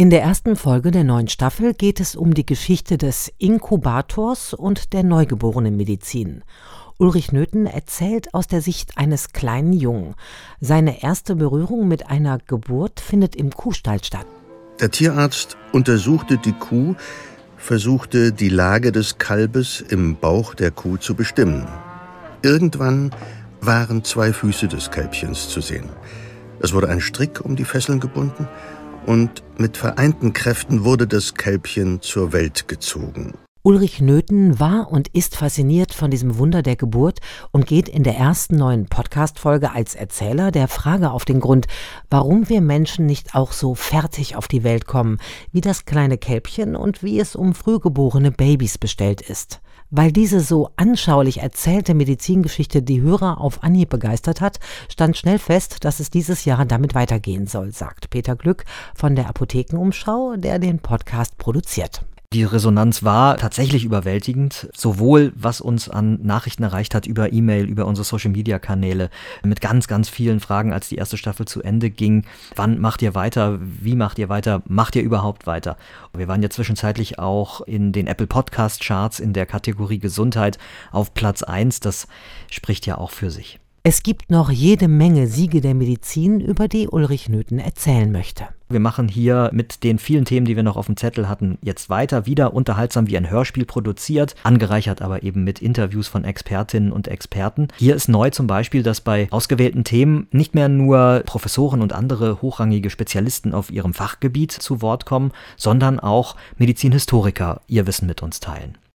In der ersten Folge der neuen Staffel geht es um die Geschichte des Inkubators und der Neugeborenenmedizin. Ulrich Nöthen erzählt aus der Sicht eines kleinen Jungen. Seine erste Berührung mit einer Geburt findet im Kuhstall statt. Der Tierarzt untersuchte die Kuh, versuchte die Lage des Kalbes im Bauch der Kuh zu bestimmen. Irgendwann waren 2 Füße des Kälbchens zu sehen. Es wurde ein Strick um die Fesseln gebunden und mit vereinten Kräften wurde das Kälbchen zur Welt gezogen. Ulrich Nöthen war und ist fasziniert von diesem Wunder der Geburt und geht in der ersten neuen Podcast-Folge als Erzähler der Frage auf den Grund, warum wir Menschen nicht auch so fertig auf die Welt kommen, wie das kleine Kälbchen und wie es um frühgeborene Babys bestellt ist. Weil diese so anschaulich erzählte Medizingeschichte die Hörer auf Anhieb begeistert hat, stand schnell fest, dass es dieses Jahr damit weitergehen soll, sagt Peter Glück von der Apothekenumschau, der den Podcast produziert. Die Resonanz war tatsächlich überwältigend, sowohl was uns an Nachrichten erreicht hat über E-Mail, über unsere Social-Media-Kanäle, mit ganz, ganz vielen Fragen, als die erste Staffel zu Ende ging. Wann macht ihr weiter? Wie macht ihr weiter? Macht ihr überhaupt weiter? Wir waren ja zwischenzeitlich auch in den Apple Podcast Charts in der Kategorie Gesundheit auf Platz 1. Das spricht ja auch für sich. Es gibt noch jede Menge Siege der Medizin, über die Ulrich Nöthen erzählen möchte. Wir machen hier mit den vielen Themen, die wir noch auf dem Zettel hatten, jetzt weiter, wieder unterhaltsam wie ein Hörspiel produziert, angereichert aber eben mit Interviews von Expertinnen und Experten. Hier ist neu zum Beispiel, dass bei ausgewählten Themen nicht mehr nur Professoren und andere hochrangige Spezialisten auf ihrem Fachgebiet zu Wort kommen, sondern auch Medizinhistoriker ihr Wissen mit uns teilen.